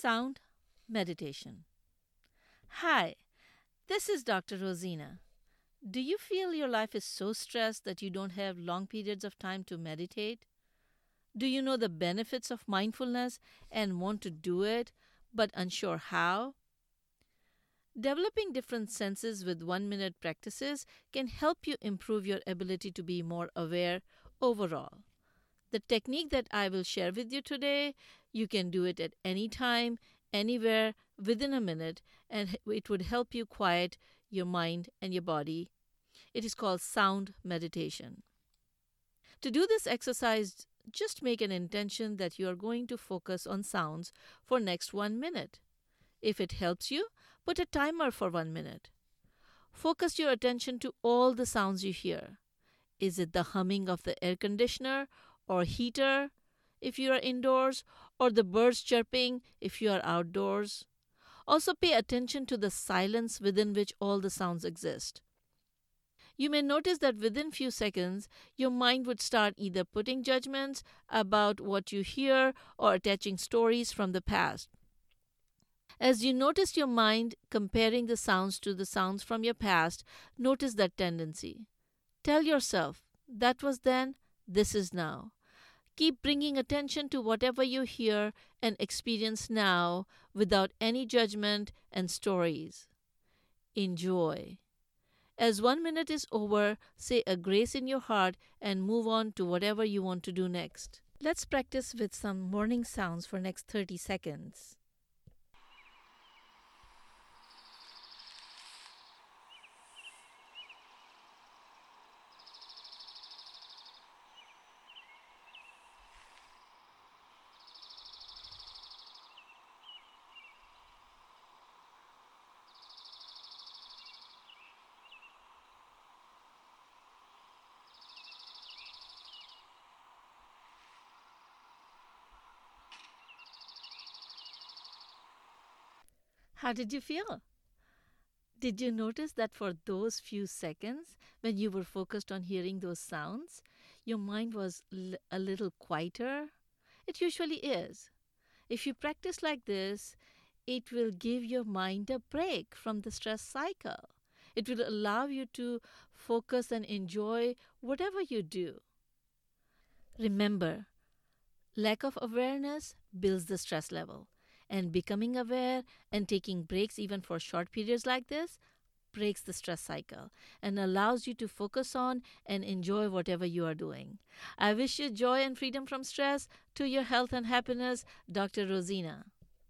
Sound Meditation. Hi, this is Dr. Rosina. Do you feel your life is so stressed that you don't have long periods of time to meditate? Do you know the benefits of mindfulness and want to do it but unsure how? Developing different senses with 1 minute practices can help you improve your ability to be more aware overall. The technique that I will share with you today, you can do it at any time, anywhere, within a minute, and it would help you quiet your mind and your body. It is called sound meditation. To do this exercise, just make an intention that you are going to focus on sounds for next 1 minute. If it helps you, put a timer for 1 minute. Focus your attention to all the sounds you hear. Is it the humming of the air conditioner or heater if you are indoors, or the birds chirping if you are outdoors? Also pay attention to the silence within which all the sounds exist. You may notice that within few seconds, your mind would start either putting judgments about what you hear or attaching stories from the past. As you notice your mind comparing the sounds to the sounds from your past, notice that tendency. Tell yourself, that was then, this is now. Keep bringing attention to whatever you hear and experience now without any judgment and stories. Enjoy. As 1 minute is over, say a grace in your heart and move on to whatever you want to do next. Let's practice with some morning sounds for next 30 seconds. How did you feel? Did you notice that for those few seconds, when you were focused on hearing those sounds, your mind was a little quieter? It usually is. If you practice like this, it will give your mind a break from the stress cycle. It will allow you to focus and enjoy whatever you do. Remember, lack of awareness builds the stress level, and becoming aware and taking breaks even for short periods like this breaks the stress cycle and allows you to focus on and enjoy whatever you are doing. I wish you joy and freedom from stress. To your health and happiness, Dr. Rosina.